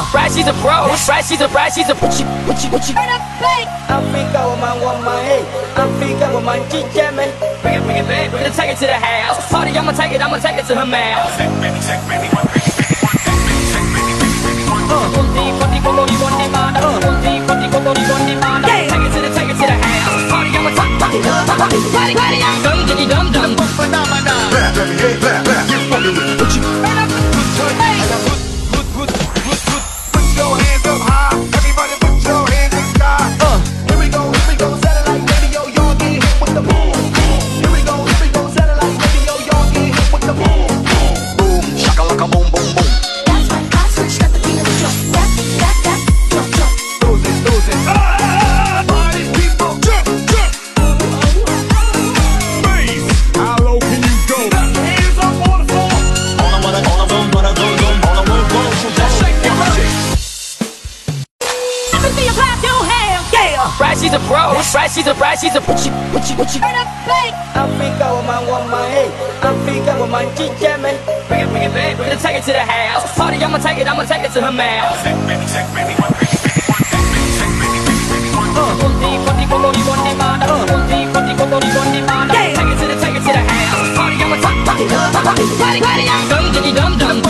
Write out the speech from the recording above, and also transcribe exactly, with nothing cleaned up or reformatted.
Right, she's a pro. Right, she's a right, she's a what you what you what you. Africa woman, woman, hey. Africa woman, chicha man. Bring it, bring it, baby. Let's take it to the house. Party, I'ma take it, I'ma take it to her mouth. Take it to the, take it to the house. Party, I'ma take it. Party, party, I'm dum, diggy, dum, dum. Phenomenon. Clap, let me hear, clap, clap. You fucking with it. What you? Put your hands up high. Everybody put your hands in the sky. Uh, here we go, here we go. Satellite radio, y'all get hit with the boom. Here we go, here we go. Satellite radio, y'all get hit with the boom. Boom, shakalaka, boom, boom, boom. That's when I switched up the beat of the drum. That, that, that, jump, jump. Lose it, lose it. Ah, party people, jump, jump. Bass, how low can you go? Hands up on the floor. All I wanna, all I want, wanna do, do. All I wanna go, so just shake it, shake. Let me see you clap your hands, yeah. Right, she's a pro. Right, she's a right, she's a what you what you what you. Africa woman, woman, hey. Africa woman, chicha man. Bring it, bring it, baby. Let's take it to the house. Party, I'ma take it, I'ma take it to her mouth. Take it to the, take it to the house. Party, I'ma take it. Party, party, I'm dum, diggy, dum, dum.